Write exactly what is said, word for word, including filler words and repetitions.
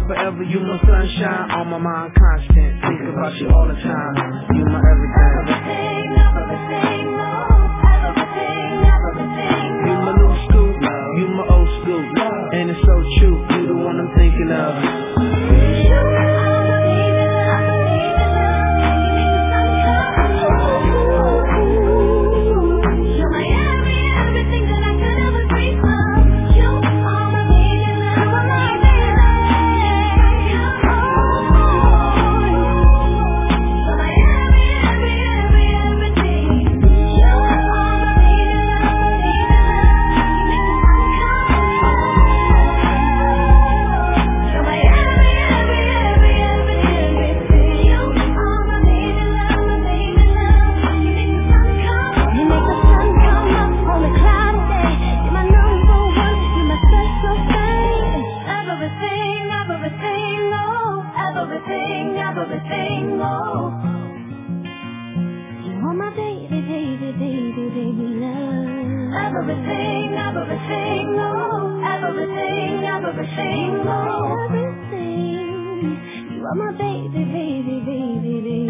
forever, you my sunshine. On my mind constant, think about you all the time. You my everything. Everything, everything, oh, everything, everything. You my new school, you my old school, and it's so true. You the one I'm thinking of. You are my baby love, baby love. You make the sun come. You're my every, everything that I could ever dream of. You are my baby love, my baby love. You're my every, every, every, everything. You are my baby love, baby love. You make the sun come. You're my every, every, every, everything. You are my baby love, my baby love. You make the sun come. You make the sun come up on a cloudy day. You're my number one, you're my special thing. Everything, everything, oh, everything, everything, oh. You are my baby, baby, baby, baby love. Everything, everything, oh, everything, everything, oh. Everything. You are my baby, baby, baby, baby.